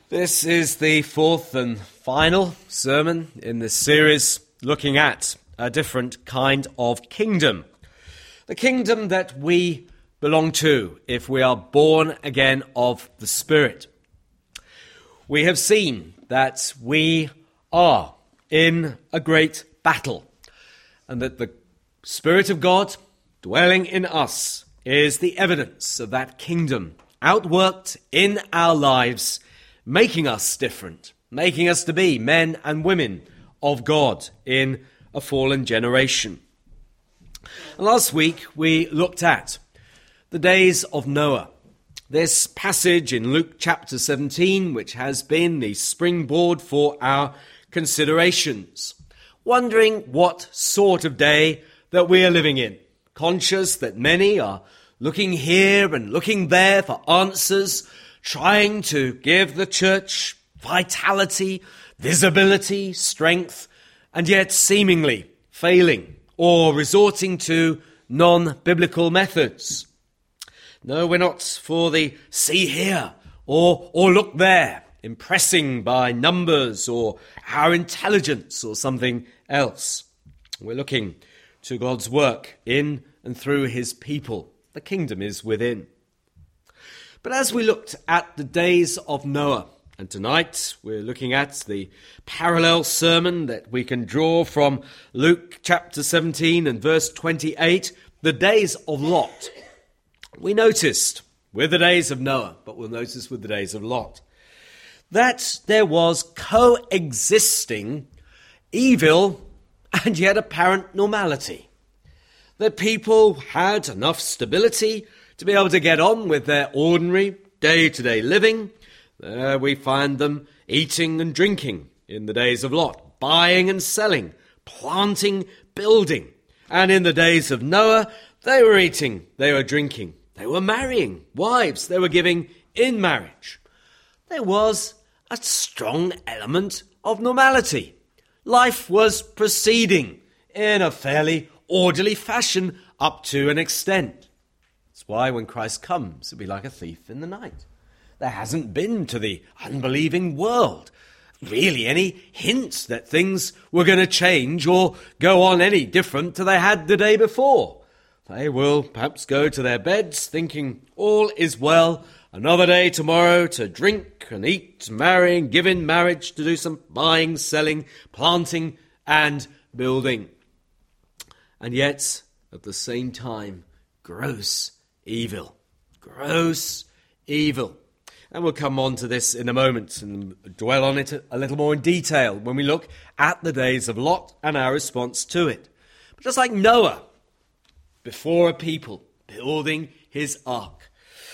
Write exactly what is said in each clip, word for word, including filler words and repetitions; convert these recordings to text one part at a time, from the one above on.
This is the fourth and final sermon in this series looking at a different kind of kingdom. The kingdom that we belong to if we are born again of the Spirit. We have seen that we are in a great battle and that the Spirit of God dwelling in us is the evidence of that kingdom outworked in our lives, making us different, making us to be men and women of God in a fallen generation. And last week we looked at the days of Noah. This passage in Luke chapter seventeen, which has been the springboard for our considerations, wondering what sort of day that we are living in, conscious that many are looking here and looking there for answers, trying to give the church vitality, visibility, strength, and yet seemingly failing or resorting to non-biblical methods. No, we're not for the see here or, or look there, impressing by numbers or our intelligence or something else. We're looking to God's work in and through his people. The kingdom is within. But as we looked at the days of Noah, and tonight we're looking at the parallel sermon that we can draw from Luke chapter seventeen and verse twenty-eight, the days of Lot. We noticed with the days of Noah, but we'll notice with the days of Lot, that there was coexisting evil and yet apparent normality. That people had enough stability to be able to get on with their ordinary day-to-day living. There we find them eating and drinking in the days of Lot, buying and selling, planting, building. And in the days of Noah, they were eating, they were drinking, they were marrying wives, they were giving in marriage. There was a strong element of normality. Life was proceeding in a fairly orderly fashion up to an extent. That's why when Christ comes, it'll be like a thief in the night. There hasn't been to the unbelieving world really any hints that things were going to change or go on any different to they had the day before. They will perhaps go to their beds thinking all is well, another day tomorrow to drink and eat, marry and give in marriage, to do some buying, selling, planting and building. And yet, at the same time, gross evil. Gross evil. And we'll come on to this in a moment and dwell on it a little more in detail when we look at the days of Lot and our response to it. But just like Noah, before a people building his ark,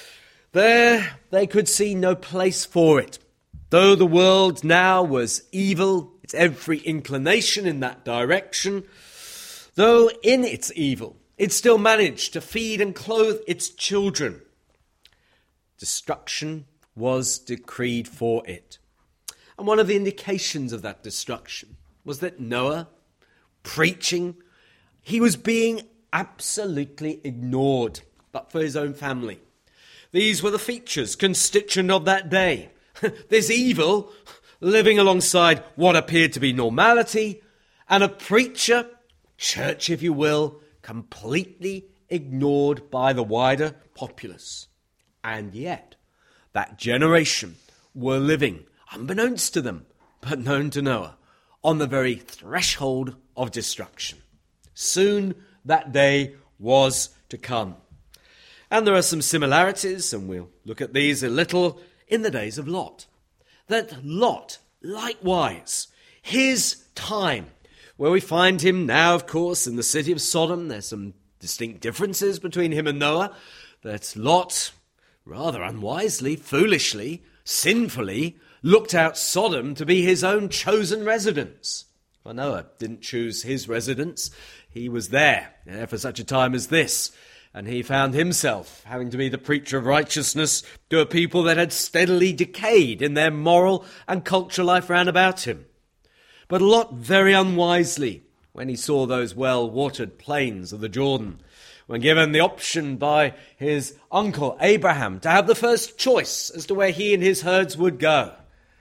there they could see no place for it. Though the world now was evil, its every inclination in that direction, though in its evil, it still managed to feed and clothe its children. Destruction was decreed for it. And one of the indications of that destruction was that Noah, preaching, he was being absolutely ignored, but for his own family. These were the features constituent of that day. This evil living alongside what appeared to be normality, and a preacher, church if you will, completely ignored by the wider populace. And yet, that generation were living, unbeknownst to them, but known to Noah, on the very threshold of destruction. Soon that day was to come. And there are some similarities, and we'll look at these a little, in the days of Lot. That Lot, likewise, his time, where we find him now, of course, in the city of Sodom. There's some distinct differences between him and Noah. That Lot, rather unwisely, foolishly, sinfully, looked out Sodom to be his own chosen residence. Well, Noah didn't choose his residence. He was there, there for such a time as this. And he found himself having to be the preacher of righteousness to a people that had steadily decayed in their moral and cultural life round about him. But Lot very unwisely, when he saw those well-watered plains of the Jordan, when given the option by his uncle Abraham to have the first choice as to where he and his herds would go,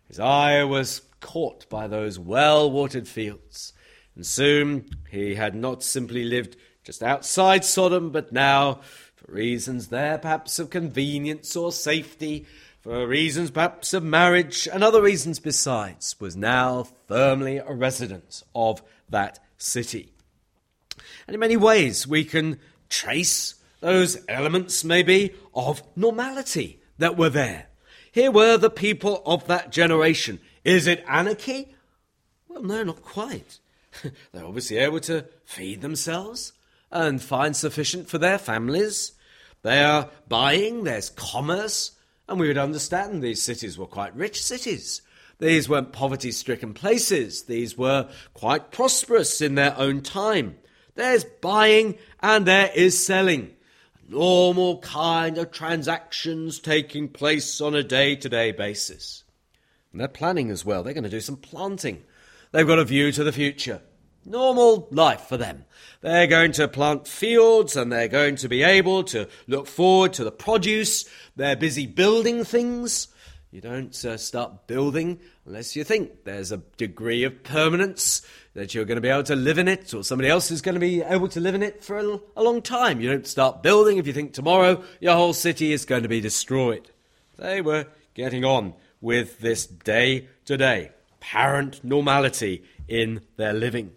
His eye was caught by those well-watered fields, and soon he had not simply lived just outside Sodom, but now, for reasons there perhaps of convenience or safety, for reasons perhaps of marriage and other reasons besides, was now firmly a resident of that city. And in many ways we can trace those elements maybe of normality that were there. Here were the people of that generation. Is it anarchy? Well, no, not quite. They're obviously able to feed themselves and find sufficient for their families. They are buying, there's commerce, and we would understand these cities were quite rich cities. These weren't poverty-stricken places. These were quite prosperous in their own time. There's buying and there is selling. Normal kind of transactions taking place on a day-to-day basis. And they're planning as well. They're going to do some planting. They've got a view to the future. Normal life for them. They're going to plant fields and they're going to be able to look forward to the produce. They're busy building things. You don't uh, start building unless you think there's a degree of permanence, that you're going to be able to live in it, or somebody else is going to be able to live in it for a, a long time. You don't start building if you think tomorrow your whole city is going to be destroyed. They were getting on with this day-to-day apparent normality in their living.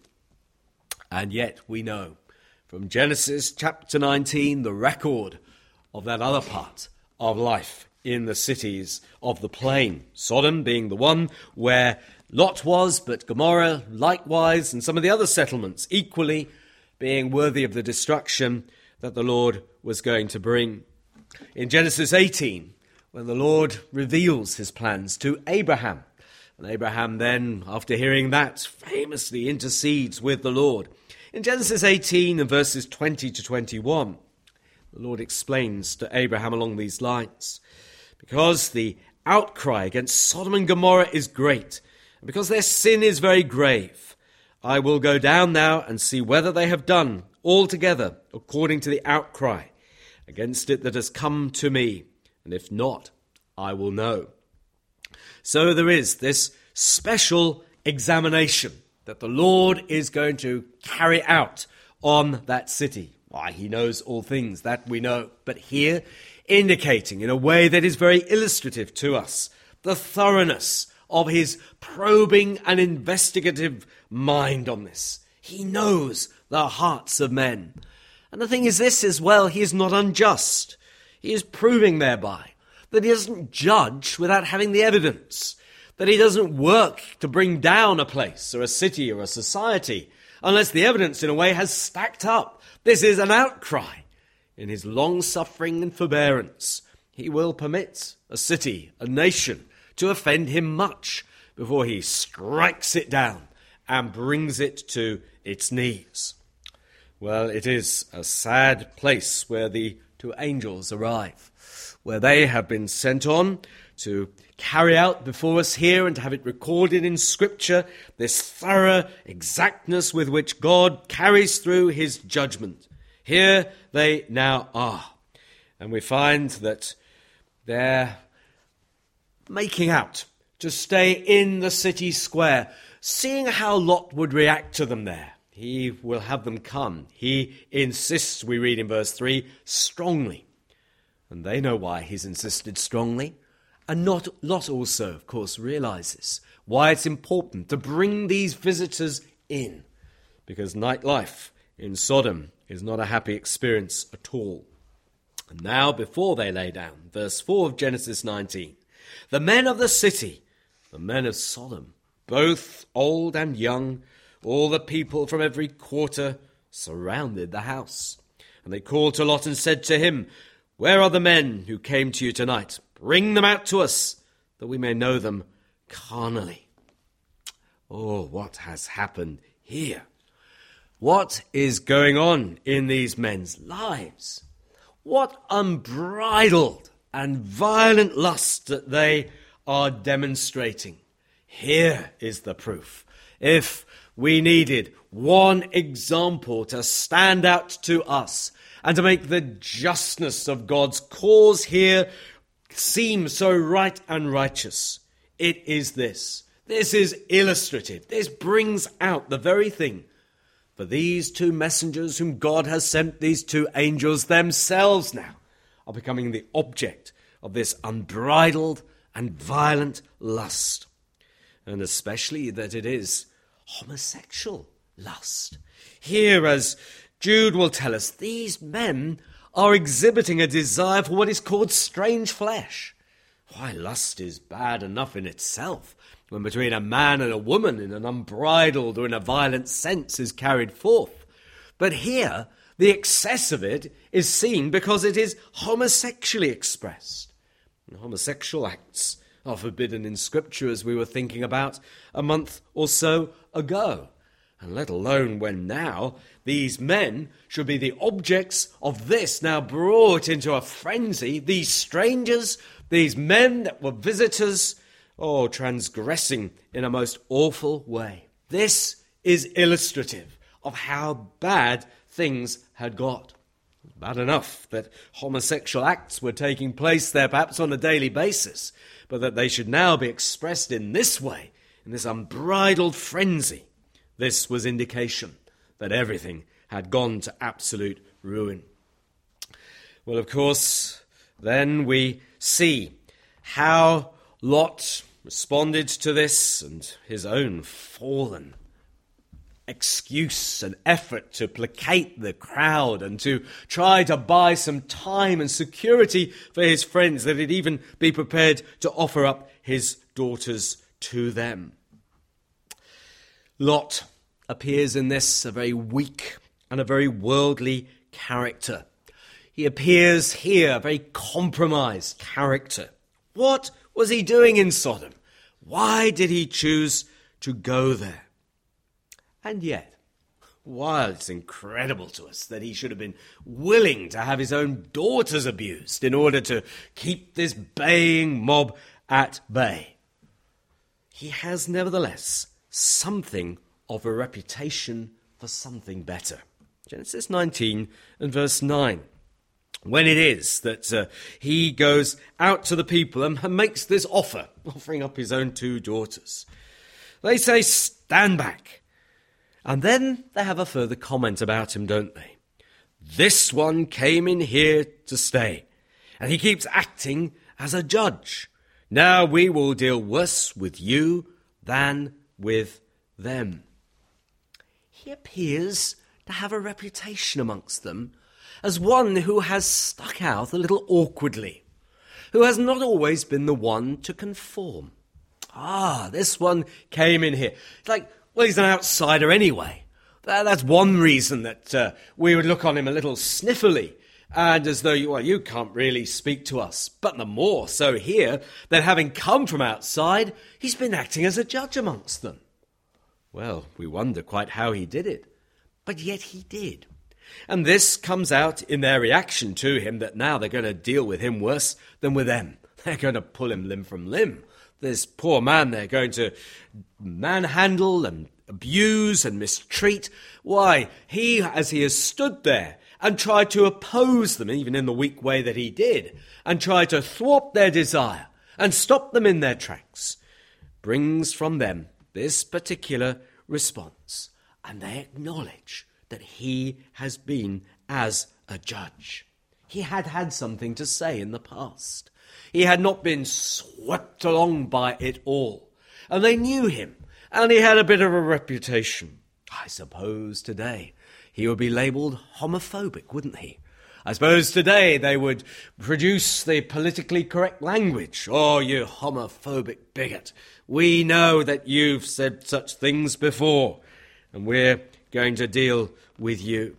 And yet we know from Genesis chapter nineteen the record of that other part of life in the cities of the plain, Sodom being the one where Lot was, but Gomorrah likewise, and some of the other settlements equally being worthy of the destruction that the Lord was going to bring. In Genesis eighteen, when the Lord reveals his plans to Abraham, and Abraham then, after hearing that, famously intercedes with the Lord. In Genesis eighteen and verses twenty to twenty-one, the Lord explains to Abraham along these lines, because the outcry against Sodom and Gomorrah is great, and because their sin is very grave, I will go down now and see whether they have done altogether according to the outcry against it that has come to me, and if not, I will know. So there is this special examination that the Lord is going to carry out on that city. Why, he knows all things, that we know. But here, indicating in a way that is very illustrative to us the thoroughness of his probing and investigative mind on this. He knows the hearts of men. And the thing is this as well, he is not unjust. He is proving thereby that he doesn't judge without having the evidence, that he doesn't work to bring down a place or a city or a society unless the evidence in a way has stacked up. This is an outcry. In his long-suffering and forbearance, he will permit a city, a nation, to offend him much before he strikes it down and brings it to its knees. Well, it is a sad place where the two angels arrive, where they have been sent on to carry out before us here and to have it recorded in Scripture, this thorough exactness with which God carries through his judgment. Here they now are, and we find that they're making out to stay in the city square, seeing how Lot would react to them there. He will have them come. He insists, we read in verse three, strongly. And they know why he's insisted strongly. And not Lot also, of course, realizes why it's important to bring these visitors in, because nightlife in Sodom is not a happy experience at all. And now, before they lay down, verse four of Genesis nineteen, the men of the city, the men of Sodom, both old and young, all the people from every quarter, surrounded the house. And they called to Lot and said to him, where are the men who came to you tonight? Bring them out to us, that we may know them carnally. Oh, what has happened here? What is going on in these men's lives? What unbridled and violent lust that they are demonstrating. Here is the proof. If we needed one example to stand out to us and to make the justness of God's cause here seem so right and righteous, It is this. This is illustrative. This brings out the very thing. For these two messengers whom God has sent, these two angels themselves now, are becoming the object of this unbridled and violent lust. And especially that it is homosexual lust. Here, as Jude will tell us, these men are exhibiting a desire for what is called strange flesh. Why, lust is bad enough in itself, when between a man and a woman in an unbridled or in a violent sense is carried forth. But here, the excess of it is seen because it is homosexually expressed. And homosexual acts are forbidden in Scripture, as we were thinking about a month or so ago. And let alone when now these men should be the objects of this, now brought into a frenzy, these strangers, these men that were visitors, oh, transgressing in a most awful way. This is illustrative of how bad things had got. Bad enough that homosexual acts were taking place there perhaps on a daily basis, but that they should now be expressed in this way, in this unbridled frenzy. This was indication that everything had gone to absolute ruin. Well, of course, then we see how Lot responded to this and his own fallen excuse and effort to placate the crowd and to try to buy some time and security for his friends, that he'd even be prepared to offer up his daughters to them. Lot appears in this a very weak and a very worldly character. He appears here a very compromised character. What was he doing in Sodom? Why did he choose to go there? And yet, while it's incredible to us that he should have been willing to have his own daughters abused in order to keep this baying mob at bay, he has nevertheless something of a reputation for something better. Genesis nineteen and verse nine. When it is that uh, he goes out to the people and makes this offer, offering up his own two daughters, they say, "Stand back." And then they have a further comment about him, don't they? This one came in here to stay, and he keeps acting as a judge. Now we will deal worse with you than with them. He appears to have a reputation amongst them as one who has stuck out a little awkwardly, who has not always been the one to conform. Ah, this one came in here. It's like, well, he's an outsider anyway. That's one reason that uh, we would look on him a little sniffily, and as though, you, well, you can't really speak to us. But the more so here, that having come from outside, he's been acting as a judge amongst them. Well, we wonder quite how he did it, but yet he did. And this comes out in their reaction to him, that now they're going to deal with him worse than with them. They're going to pull him limb from limb. This poor man they're going to manhandle and abuse and mistreat. Why, he, as he has stood there and tried to oppose them, even in the weak way that he did, and tried to thwart their desire and stop them in their tracks, brings from them this particular response. And they acknowledge that he has been as a judge. He had had something to say in the past. He had not been swept along by it all. And they knew him, and he had a bit of a reputation. I suppose today he would be labelled homophobic, wouldn't he? I suppose today they would produce the politically correct language. Oh, you homophobic bigot. We know that you've said such things before, and we're going to deal with you.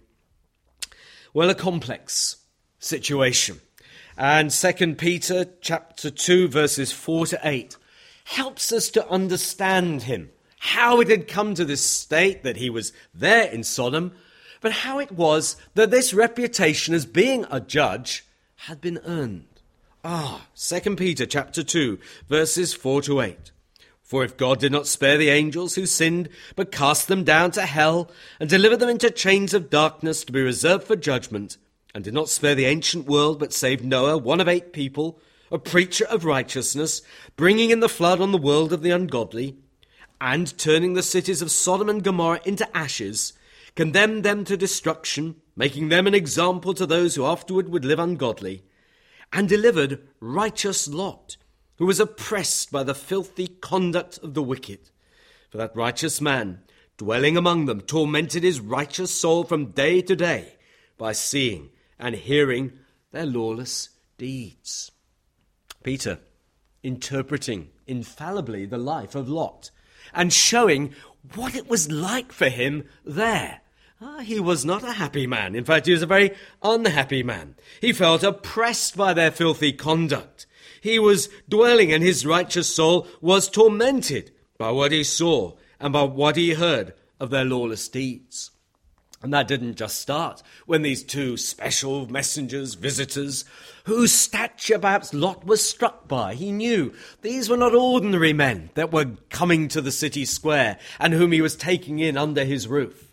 Well, a complex situation. And Second Peter chapter two, verses four to eight, helps us to understand him, how it had come to this state that he was there in Sodom, but how it was that this reputation as being a judge had been earned. Ah, Second Peter chapter two, verses four to eight. For if God did not spare the angels who sinned, but cast them down to hell, and delivered them into chains of darkness to be reserved for judgment, and did not spare the ancient world, but saved Noah, one of eight people, a preacher of righteousness, bringing in the flood on the world of the ungodly, and turning the cities of Sodom and Gomorrah into ashes, condemned them to destruction, making them an example to those who afterward would live ungodly, and delivered righteous Lot, who was oppressed by the filthy conduct of the wicked. For that righteous man, dwelling among them, tormented his righteous soul from day to day by seeing and hearing their lawless deeds. Peter, interpreting infallibly the life of Lot and showing what it was like for him there. Ah, he was not a happy man. In fact, he was a very unhappy man. He felt oppressed by their filthy conduct. He was dwelling, and his righteous soul was tormented by what he saw and by what he heard of their lawless deeds. And that didn't just start when these two special messengers, visitors, whose stature perhaps Lot was struck by. He knew these were not ordinary men that were coming to the city square and whom he was taking in under his roof.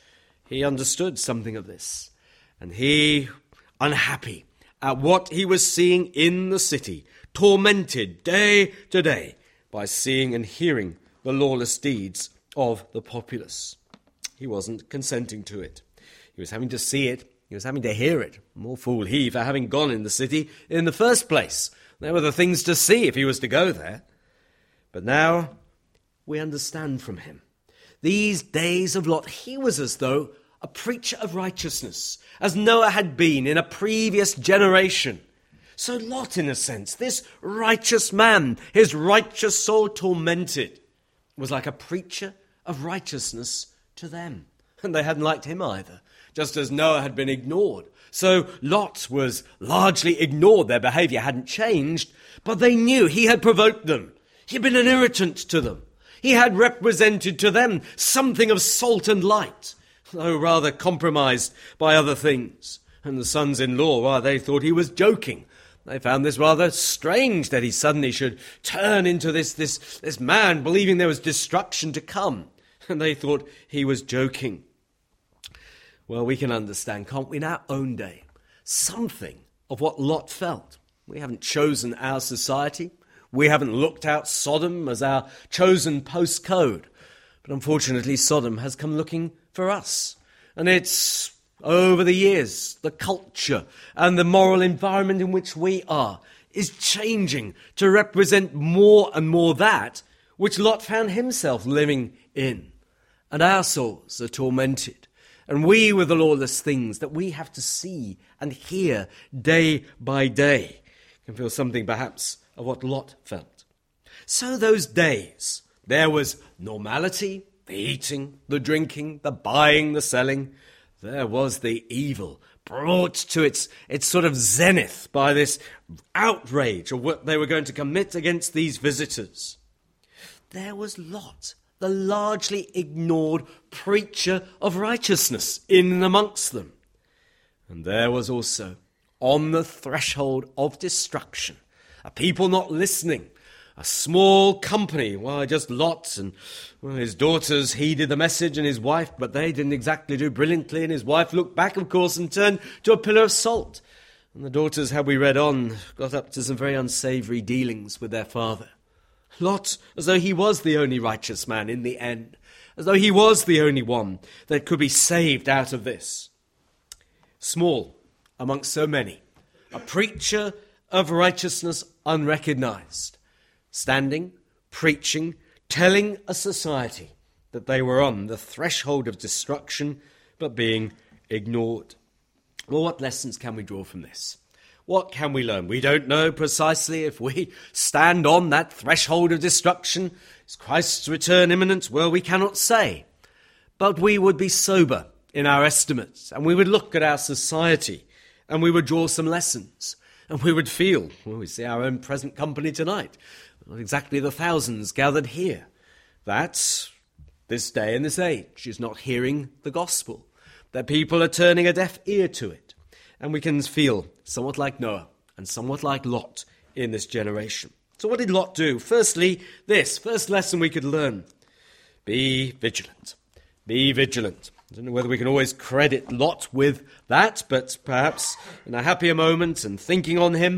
He understood something of this, and he, unhappy at what he was seeing in the city, tormented day to day by seeing and hearing the lawless deeds of the populace. He wasn't consenting to it. He was having to see it. He was having to hear it. More fool he for having gone in the city in the first place. There were the things to see if he was to go there. But now we understand from him. These days of Lot, he was as though a preacher of righteousness, as Noah had been in a previous generation. So Lot, in a sense, this righteous man, his righteous soul tormented, was like a preacher of righteousness to them. And they hadn't liked him either, just as Noah had been ignored. So Lot was largely ignored. Their behavior hadn't changed, but they knew he had provoked them. He had been an irritant to them. He had represented to them something of salt and light, though rather compromised by other things. And the sons-in-law, well, they thought he was joking. They found this rather strange that he suddenly should turn into this, this, this man believing there was destruction to come. And they thought he was joking. Well, we can understand, can't we, in our own day, something of what Lot felt. We haven't chosen our society. We haven't looked out Sodom as our chosen postcode. But unfortunately, Sodom has come looking for us. And it's, over the years, the culture and the moral environment in which we are is changing to represent more and more that which Lot found himself living in. And our souls are tormented. And we with the lawless things that we have to see and hear day by day can feel something perhaps of what Lot felt. So those days, there was normality, the eating, the drinking, the buying, the selling. There was the evil brought to its, its sort of zenith by this outrage of what they were going to commit against these visitors. There was Lot, the largely ignored preacher of righteousness in and amongst them. And there was also, on the threshold of destruction, a people not listening, a small company, well, just Lot and well, his daughters heeded the message and his wife, but they didn't exactly do brilliantly, and his wife looked back, of course, and turned to a pillar of salt. And the daughters, had we read on, got up to some very unsavoury dealings with their father. Lot, as though he was the only righteous man in the end, as though he was the only one that could be saved out of this. Small amongst so many, a preacher of righteousness unrecognised, standing, preaching, telling a society that they were on the threshold of destruction, but being ignored. Well, what lessons can we draw from this? What can we learn? We don't know precisely if we stand on that threshold of destruction. Is Christ's return imminent? Well, we cannot say. But we would be sober in our estimates, and we would look at our society, and we would draw some lessons, and we would feel, well, we see our own present company tonight, not exactly the thousands gathered here, that this day and this age is not hearing the gospel, that people are turning a deaf ear to it. And we can feel somewhat like Noah and somewhat like Lot in this generation. So what did Lot do? Firstly, this, first lesson we could learn. Be vigilant. Be vigilant. I don't know whether we can always credit Lot with that, but perhaps in a happier moment and thinking on him,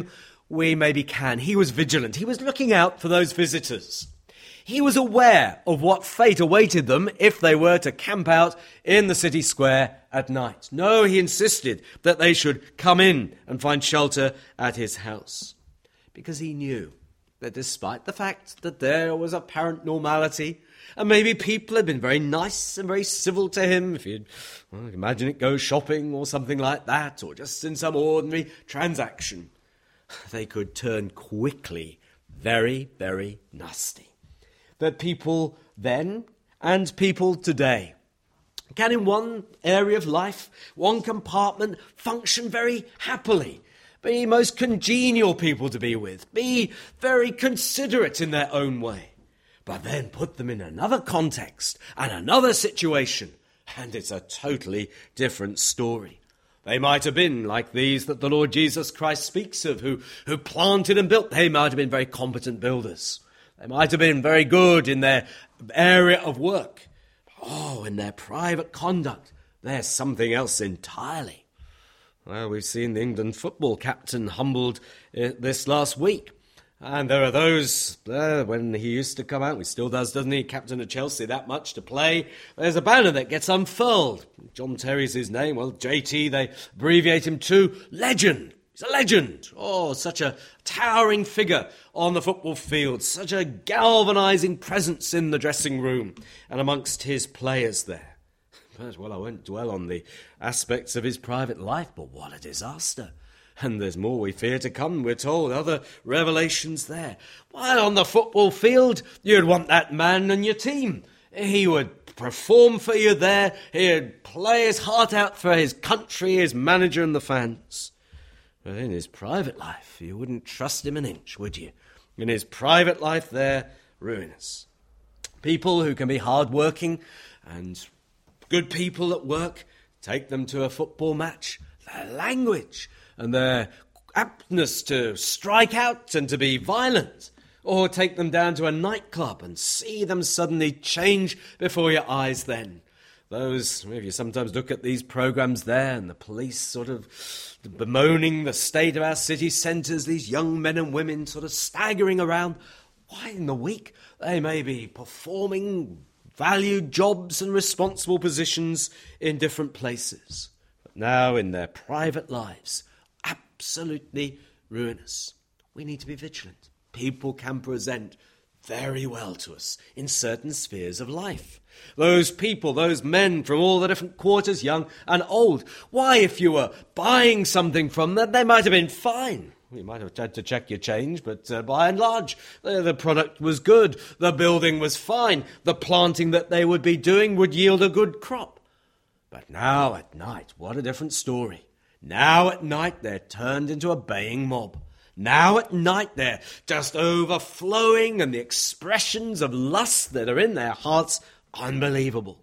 we maybe can. He was vigilant. He was looking out for those visitors. He was aware of what fate awaited them if they were to camp out in the city square at night. No, he insisted that they should come in and find shelter at his house, because he knew that despite the fact that there was apparent normality, and maybe people had been very nice and very civil to him, if you'd well, imagine it go shopping or something like that, or just in some ordinary transaction, they could turn quickly very, very nasty. That people then and people today can in one area of life, one compartment, function very happily, be most congenial people to be with, be very considerate in their own way, but then put them in another context and another situation, and it's a totally different story. They might have been like these that the Lord Jesus Christ speaks of, who, who planted and built. They might have been very competent builders. They might have been very good in their area of work. Oh, in their private conduct, there's something else entirely. Well, we've seen the England football captain humbled uh, this last week. And there are those, uh, when he used to come out, he still does, doesn't he, captain of Chelsea, that much to play. There's a banner that gets unfurled. John Terry's his name. Well, J T, they abbreviate him to Legend. He's a legend. Oh, such a towering figure on the football field, such a galvanising presence in the dressing room and amongst his players there. But, well, I won't dwell on the aspects of his private life, but what a disaster. And there's more we fear to come, we're told, other revelations there. While on the football field, you'd want that man and your team. He would perform for you there. He'd play his heart out for his country, his manager and the fans. But in his private life, you wouldn't trust him an inch, would you? In his private life, they're ruinous. People who can be hard-working and good people at work, take them to a football match. Their language and their aptness to strike out and to be violent. Or take them down to a nightclub and see them suddenly change before your eyes then. Those, if you sometimes look at these programmes there and the police sort of bemoaning the state of our city centres, these young men and women sort of staggering around, why in the week they may be performing valued jobs and responsible positions in different places. But now in their private lives, absolutely ruinous. We need to be vigilant. People can present very well to us in certain spheres of life. Those people, those men from all the different quarters, young and old. Why, if you were buying something from them, they might have been fine. You might have had to check your change, but uh, by and large, uh, the product was good. The building was fine. The planting that they would be doing would yield a good crop. But now at night, what a different story. Now at night, they're turned into a baying mob. Now at night, they're just overflowing, and the expressions of lust that are in their hearts, unbelievable.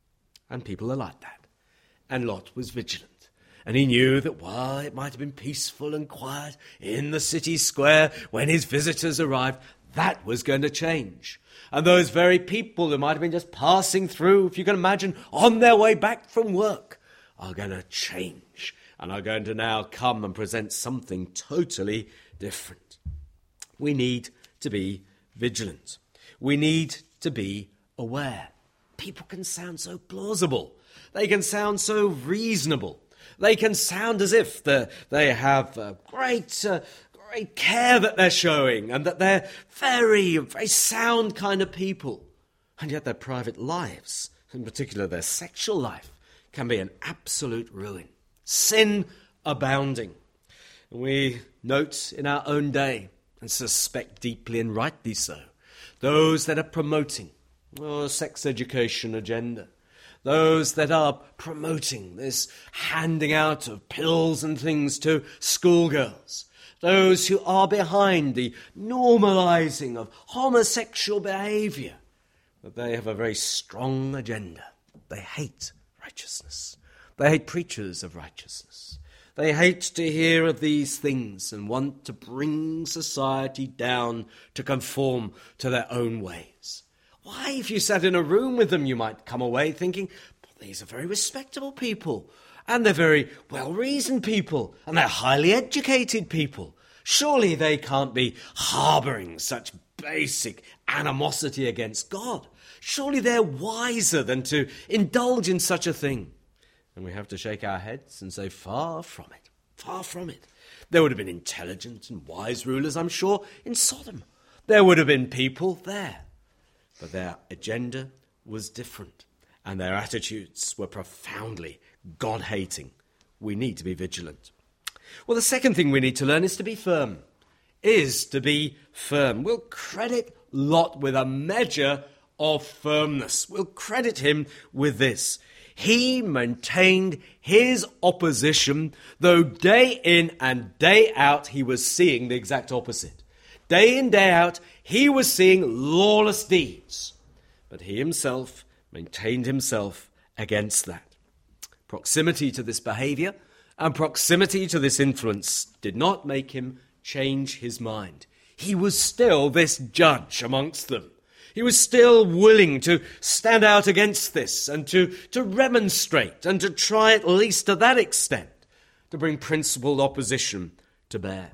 And people are like that. And Lot was vigilant. And he knew that while it might have been peaceful and quiet in the city square when his visitors arrived, that was going to change. And those very people who might have been just passing through, if you can imagine, on their way back from work, are going to change and are going to now come and present something totally different. We need to be vigilant. We need to be aware. People can sound so plausible. They can sound so reasonable. They can sound as if they have a great, uh, great care that they're showing and that they're very, very sound kind of people. And yet their private lives, in particular their sexual life, can be an absolute ruin. Sin abounding. We note in our own day, and suspect deeply and rightly so, those that are promoting a sex education agenda, those that are promoting this handing out of pills and things to schoolgirls, those who are behind the normalising of homosexual behaviour, that they have a very strong agenda. They hate righteousness. They hate preachers of righteousness. They hate to hear of these things and want to bring society down to conform to their own ways. Why, if you sat in a room with them, you might come away thinking, well, these are very respectable people, and they're very well-reasoned people, and they're highly educated people. Surely they can't be harbouring such basic animosity against God. Surely they're wiser than to indulge in such a thing. And we have to shake our heads and say, far from it, far from it. There would have been intelligent and wise rulers, I'm sure, in Sodom. There would have been people there. But their agenda was different, and their attitudes were profoundly God-hating. We need to be vigilant. Well, the second thing we need to learn is to be firm. Is to be firm. We'll credit Lot with a measure of firmness. We'll credit him with this. He maintained his opposition, though day in and day out he was seeing the exact opposite. Day in, day out, he was seeing lawless deeds. But he himself maintained himself against that. Proximity to this behavior and proximity to this influence did not make him change his mind. He was still this judge amongst them. He was still willing to stand out against this and to, to remonstrate and to try at least to that extent to bring principled opposition to bear.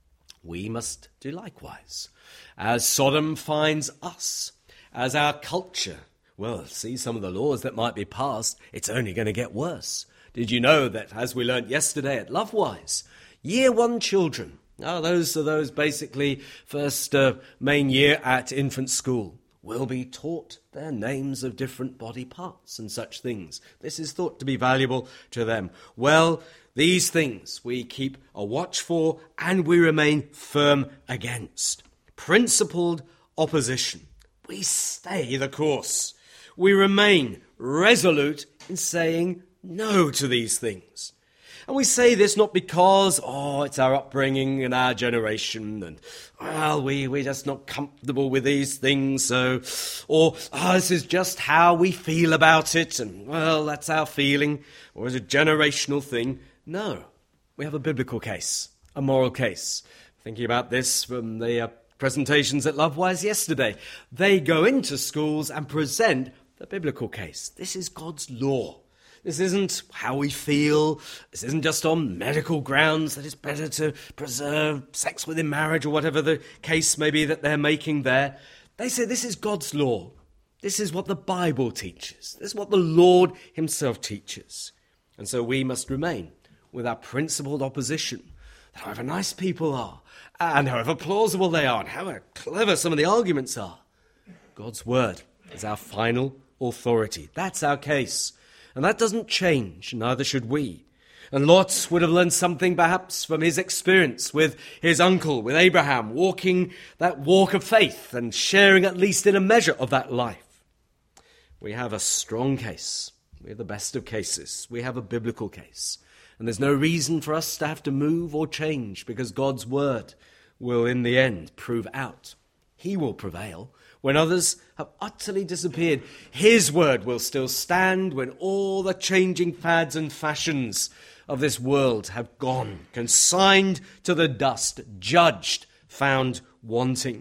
We must do likewise. As Sodom finds us, as our culture, well, see some of the laws that might be passed, it's only going to get worse. Did you know that, as we learnt yesterday at Lovewise, year one children, oh, those are those basically first uh, main year at infant school, will be taught their names of different body parts and such things. This is thought to be valuable to them. Well, these things we keep a watch for and we remain firm against. Principled opposition. We stay the course. We remain resolute in saying no to these things. And we say this not because, oh, it's our upbringing and our generation, and, well, we, we're just not comfortable with these things, so, or, oh, this is just how we feel about it, and, well, that's our feeling, or is it a generational thing? No, we have a biblical case, a moral case. Thinking about this from the uh, presentations at Lovewise yesterday. They go into schools and present the biblical case. This is God's law. This isn't how we feel. This isn't just on medical grounds that it's better to preserve sex within marriage or whatever the case may be that they're making there. They say this is God's law. This is what the Bible teaches. This is what the Lord himself teaches. And so we must remain with our principled opposition. However nice people are, and however plausible they are, and however clever some of the arguments are, God's word is our final authority. That's our case. And that doesn't change, neither should we. And Lot would have learned something perhaps from his experience with his uncle, with Abraham, walking that walk of faith and sharing at least in a measure of that life. We have a strong case. We have the best of cases. We have a biblical case. And there's no reason for us to have to move or change because God's word will in the end prove out. He will prevail. When others have utterly disappeared, his word will still stand when all the changing fads and fashions of this world have gone, consigned to the dust, judged, found wanting.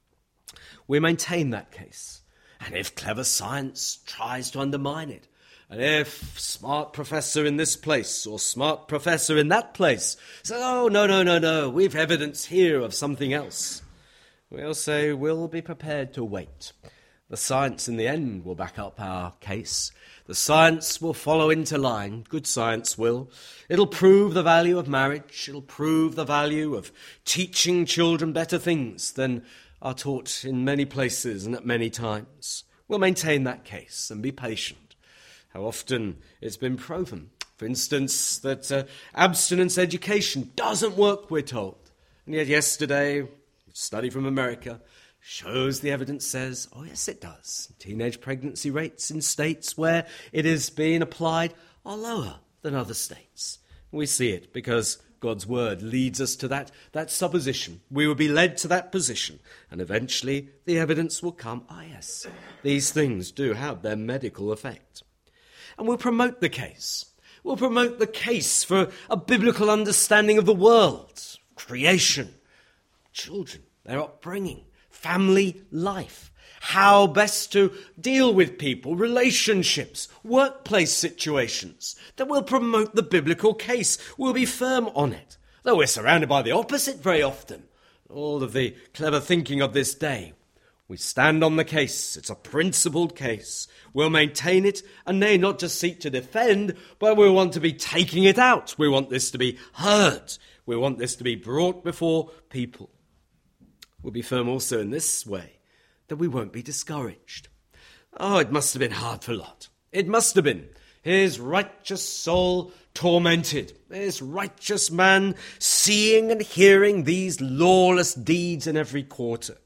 We maintain that case. And if clever science tries to undermine it, and if smart professor in this place or smart professor in that place says, oh, no, no, no, no, we've evidence here of something else, we'll say we'll be prepared to wait. The science in the end will back up our case. The science will follow into line. Good science will. It'll prove the value of marriage. It'll prove the value of teaching children better things than are taught in many places and at many times. We'll maintain that case and be patient. How often it's been proven, for instance, that uh, abstinence education doesn't work, we're told. And yet yesterday, a study from America shows the evidence says, oh yes, it does. Teenage pregnancy rates in states where it is being applied are lower than other states. We see it because God's word leads us to that, that supposition. We will be led to that position, and eventually the evidence will come, ah yes, these things do have their medical effect. And we'll promote the case. We'll promote the case for a biblical understanding of the world, creation, children, their upbringing, family life, how best to deal with people, relationships, workplace situations, that will promote the biblical case. We'll be firm on it. though we're surrounded by the opposite very often. All of the clever thinking of this day. We stand on the case. It's a principled case. We'll maintain it, and nay, not just seek to defend, but we want to be taking it out. We want this to be heard. We want this to be brought before people. We'll be firm also in this way, that we won't be discouraged. Oh, it must have been hard for Lot. It must have been. His righteous soul tormented. This righteous man seeing and hearing these lawless deeds in every quarter.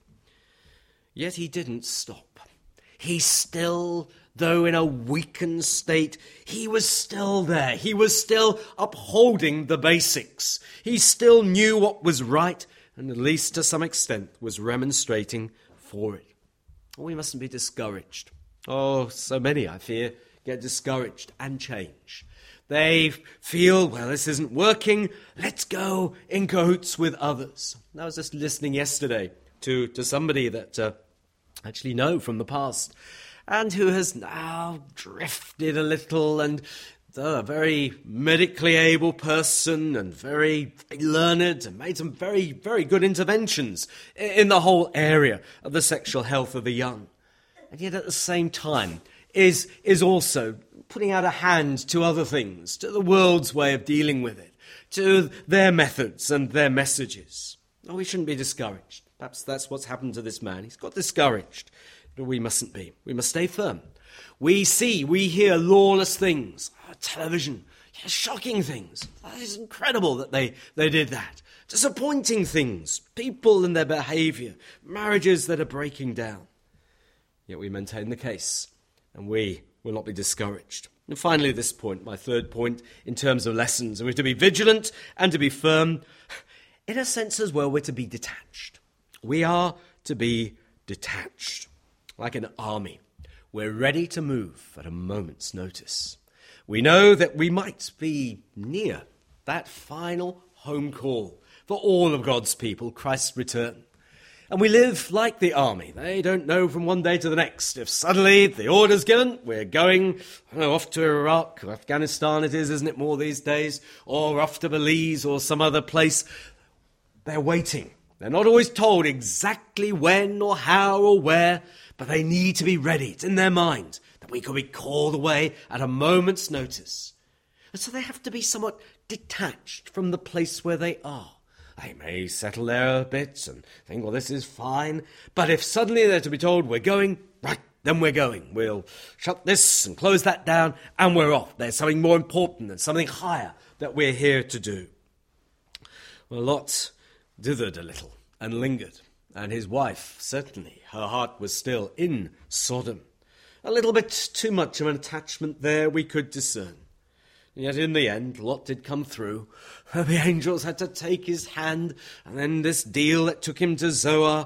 Yet he didn't stop. He still, though in a weakened state, he was still there. He was still upholding the basics. He still knew what was right, and at least to some extent was remonstrating for it. We mustn't be discouraged. Oh, so many, I fear, get discouraged and change. They feel, well, this isn't working. Let's go in cahoots with others. I was just listening yesterday to, to somebody that uh, I actually know from the past and who has now drifted a little, and a very medically able person and very learned and made some very, very good interventions in the whole area of the sexual health of the young. And yet at the same time is, is also putting out a hand to other things, to the world's way of dealing with it, to their methods and their messages. Oh, we shouldn't be discouraged. Perhaps that's what's happened to this man. He's got discouraged. But we mustn't be. We must stay firm. We see, we hear lawless things. Oh, television, yeah, shocking things. That is incredible that they, they did that. Disappointing things. People and their behaviour. Marriages that are breaking down. Yet we maintain the case. And we will not be discouraged. And finally, this point, my third point, in terms of lessons. We're to be vigilant and to be firm. In a sense as well, we're to be detached. We are to be detached. Like an army. We're ready to move at a moment's notice. We know that we might be near that final home call for all of God's people, Christ's return. And we live like the army. They don't know from one day to the next. If suddenly the order's given, we're going I don't know, off to Iraq, or Afghanistan it is, isn't it, more these days, or off to Belize or some other place. They're waiting. They're not always told exactly when or how or where, but they need to be ready. It's in their mind that we could be called away at a moment's notice. And so they have to be somewhat detached from the place where they are. They may settle there a bit and think, well, this is fine. But if suddenly they're to be told we're going, right, then we're going. We'll shut this and close that down and we're off. There's something more important and something higher that we're here to do. Well, Lot dithered a little and lingered. And his wife, certainly, her heart was still in Sodom. A little bit too much of an attachment there we could discern. And yet in the end, Lot did come through. The angels had to take his hand, and then this deal that took him to Zoar.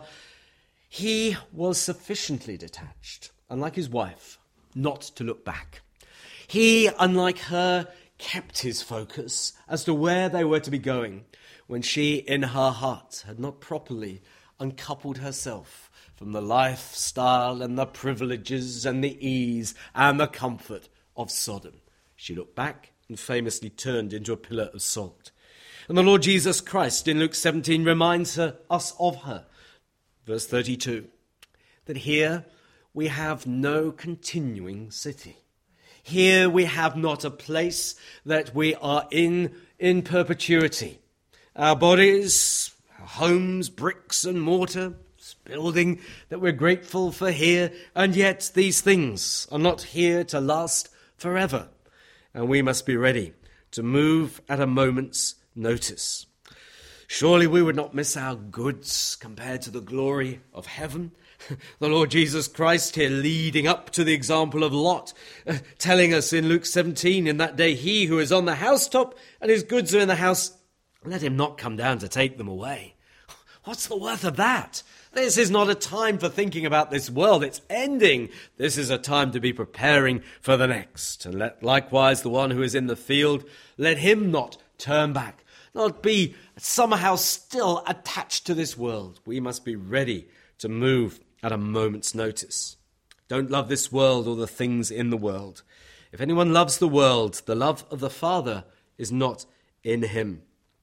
He was sufficiently detached, unlike his wife, not to look back. He, unlike her, kept his focus as to where they were to be going, when she, in her heart, had not properly uncoupled herself from the lifestyle and the privileges and the ease and the comfort of Sodom. She looked back and famously turned into a pillar of salt. And the Lord Jesus Christ in Luke seventeen reminds her, us of her. Verse thirty-two, that here we have no continuing city. Here we have not a place that we are in in perpetuity. Our bodies, our homes, bricks and mortar, this building that we're grateful for here, and yet these things are not here to last forever. And we must be ready to move at a moment's notice. Surely we would not miss our goods compared to the glory of heaven. The Lord Jesus Christ here leading up to the example of Lot, uh, telling us in Luke seventeen, in that day he who is on the housetop and his goods are in the house, let him not come down to take them away. What's the worth of that? This is not a time for thinking about this world. It's ending. This is a time to be preparing for the next. And let likewise the one who is in the field, let him not turn back, not be somehow still attached to this world. We must be ready to move at a moment's notice. Don't love this world or the things in the world. If anyone loves the world, the love of the Father is not in him.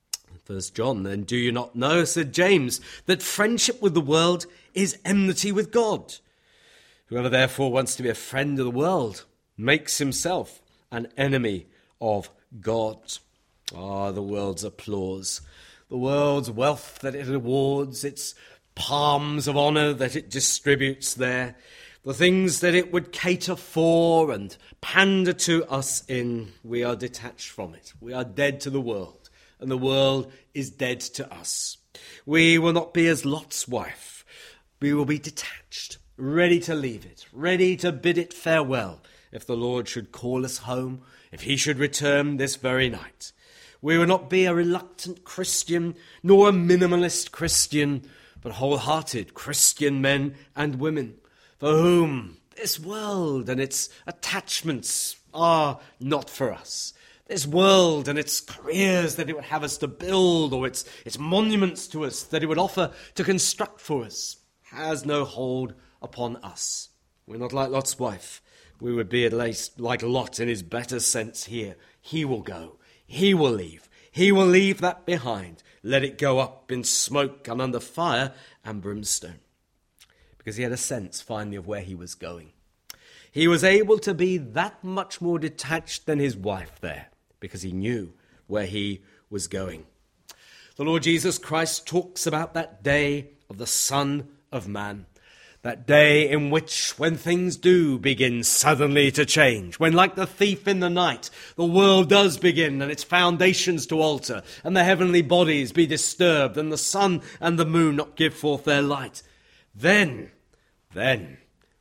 First John, then do you not know, said James, that friendship with the world is enmity with God? Whoever therefore wants to be a friend of the world makes himself an enemy of God. Ah, the world's applause, the world's wealth that it awards, its palms of honour that it distributes there, the things that it would cater for and pander to us in, we are detached from it. We are dead to the world, and the world is dead to us. We will not be as Lot's wife. We will be detached, ready to leave it, ready to bid it farewell if the Lord should call us home, if he should return this very night. We will not be a reluctant Christian, nor a minimalist Christian, but wholehearted Christian men and women, for whom this world and its attachments are not for us. This world and its careers that it would have us to build, or its, its monuments to us that it would offer to construct for us, has no hold upon us. We're not like Lot's wife. We would be at least like Lot in his better sense here. He will go. He will leave. He will leave that behind. Let it go up in smoke and under fire and brimstone. Because he had a sense, finally, of where he was going. He was able to be that much more detached than his wife there, because he knew where he was going. The Lord Jesus Christ talks about that day of the Son of Man, that day in which, when things do begin suddenly to change, when, like the thief in the night, the world does begin and its foundations to alter, and the heavenly bodies be disturbed, and the sun and the moon not give forth their light, then, then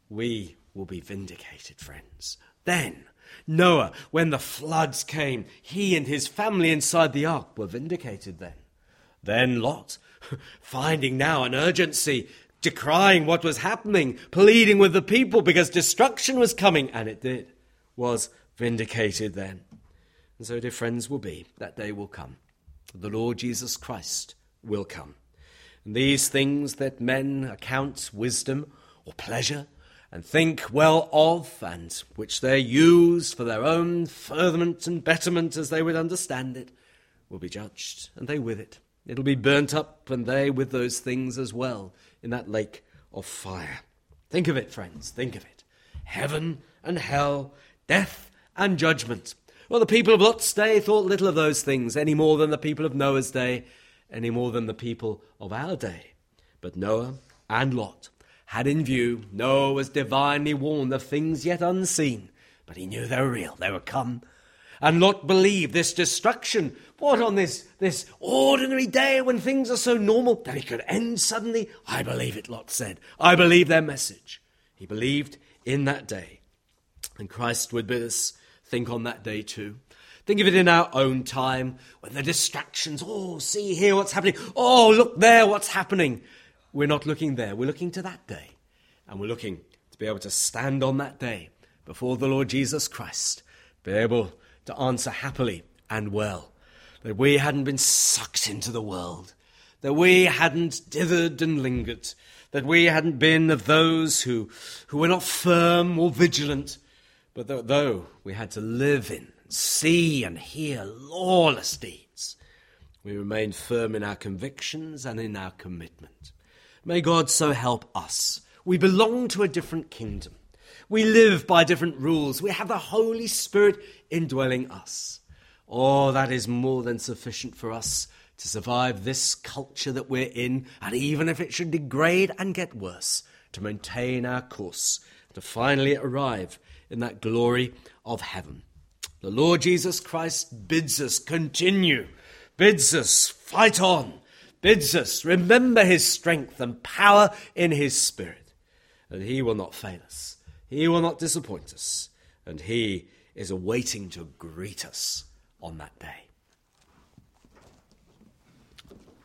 we will be vindicated, friends. Then, Noah, when the floods came, he and his family inside the ark were vindicated then. Then Lot, finding now an urgency, decrying what was happening, pleading with the people because destruction was coming, and it did, was vindicated then. And so, dear friends, will be, that day will come. The Lord Jesus Christ will come. And these things that men account wisdom or pleasure and think well of, and which they use for their own furtherment and betterment as they would understand it, will be judged, and they with it. It'll be burnt up, and they with those things as well, in that lake of fire. Think of it, friends, think of it. Heaven and hell, death and judgment. Well, the people of Lot's day thought little of those things, any more than the people of Noah's day, any more than the people of our day. But Noah and Lot had in view, Noah was divinely warned of things yet unseen, but he knew they were real, they would come. And Lot believed this destruction, what, on this, this ordinary day when things are so normal, that it could end suddenly? I believe it, Lot said. I believe their message. He believed in that day. And Christ would bid us think on that day too. Think of it in our own time, when the distractions, oh, see here what's happening, oh, look there what's happening. We're not looking there, we're looking to that day. And we're looking to be able to stand on that day before the Lord Jesus Christ, be able to answer happily and well, that we hadn't been sucked into the world, that we hadn't dithered and lingered, that we hadn't been of those who, who were not firm or vigilant, but that though we had to live in, see and hear lawless deeds, we remained firm in our convictions and in our commitment. May God so help us. We belong to a different kingdom. We live by different rules. We have the Holy Spirit indwelling us. Oh, that is more than sufficient for us to survive this culture that we're in, and even if it should degrade and get worse, to maintain our course, to finally arrive in that glory of heaven. The Lord Jesus Christ bids us continue, bids us fight on, bids us remember his strength and power in his Spirit, and he will not fail us. He will not disappoint us, and he is awaiting to greet us on that day.